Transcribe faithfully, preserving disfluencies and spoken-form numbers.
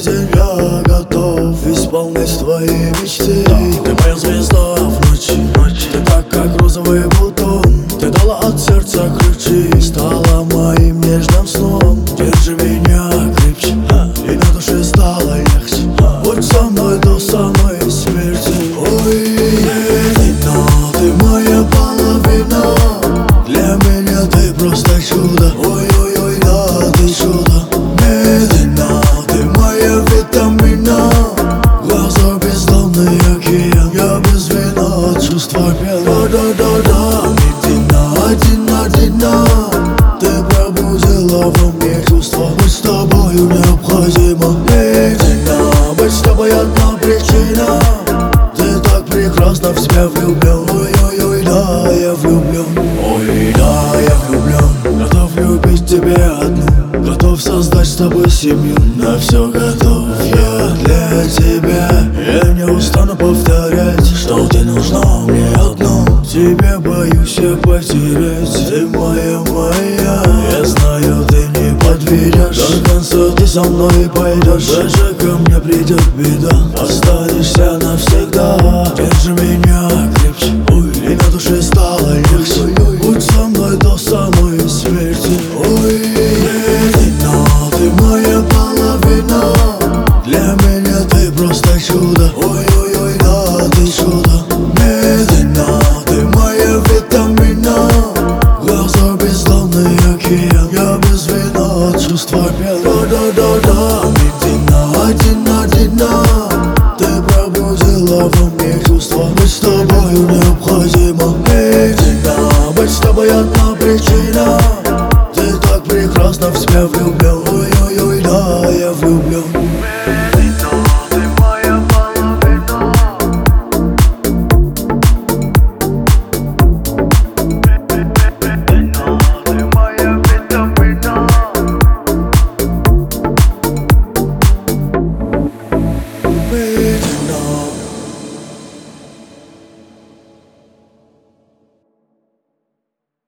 день я готов исполнить твои мечты. Ты моя звезда в ночи, ты так как розовый бутон. Ты дала от сердца ключи, стала моим нежным сном. Держи меня крепче, и на душе стало легче. Будь со мной до самой смерти. Ой, Медина, ты моя половина. Для меня ты просто чудо. Ой-ой-ой, да, ты чудо. Медина, ты моя витамина. Глаза бездонный океан, я без вина от чувства пьян. Да-да-да-да, Медина, один-одина. Ты пробудила во мне чувства. Быть с тобою необходимо. Медина, быть с тобой одна причина. Ты так прекрасно в себя влюблен. Ой-ой-ой, да, я влюблен. Ой, да, я влюблен. Готов любить тебя одну. Готов создать с тобой семью. На все готов я для тебя. Я не устану повторять, что ты нужна мне одну. Тебе боюсь я потерять. Ты моя, моя. Я знаю, ты не подведешь. До конца ты со мной пойдешь. Даже ко мне придет беда. Останешься навсегда. Держи меня крепче, ой, и на душе стало легче. Будь со мной до самой смерти. Ой, Медина, ты моя половина. Для меня ты просто чудо. Ой-ой-ой, да, ты чудо. Медина, ты моя витамина. Глаза бездонный океан, я без вина от чувства пьян. Да-да-да-да, Медина, один-одина. Ты пробудила во мне чувства. Быть с тобою необходимо. Медина, быть с тобой одна причина. Ты так прекрасно в себя влюблен. Ой-ой-ой, да, я влюблен.